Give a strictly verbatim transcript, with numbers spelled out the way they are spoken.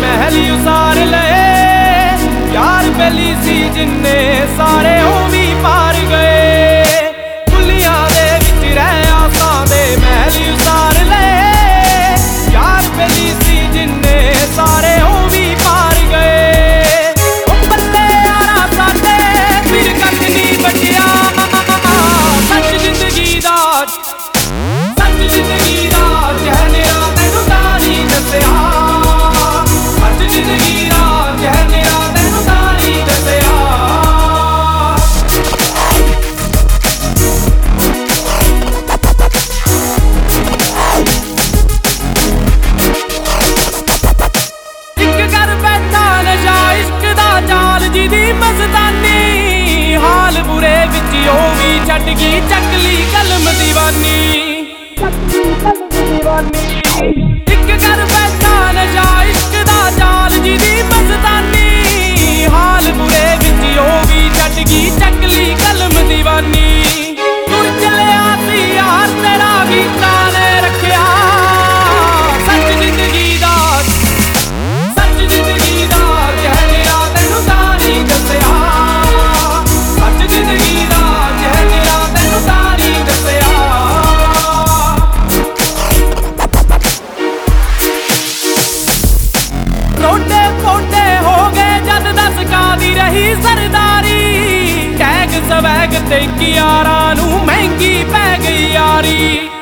महल उसार लए यार बेली सी जिन्ने सारे ओ भी पार गए फुलियां दे विच रह आसां दे महल उसार लए यार बेली सी जिन्ने सारे ओ भी पार गए ओ बल्ले यारा साडे फिर कख नहीं बचिया सच जिंदगी दा सच जिंदगी दा कहनेआ तैनूं तारी दस्सिया सच जिंदगी दा कहनेआ तैनूं तारी दस्सिया इक कर बैठा नशा इश्क दा जाल जिदी मस्तानी हाल बुरे विच ओ भी छड्ड गई चकली कलम दीवानी इक कर बैठा नशा इश्क दा जाल जिदी मस्तानी हाल बुरे विच ओ भी छड्ड गई चकली कलम दीवानी तुर चलिया सी यार तेरा गीता ने रखिया सच जिंदगी दा सच जिंदगी दा कहनेआ तैनूं तारी दस्सिया सच जिंदगी दा कहनेआ तैनूं तारी दस्सिया रोटे पोटे हो गए जद दस कादी रही सरदारी टैग स्वैग ते यारां नूं महंगी पै गई यारी।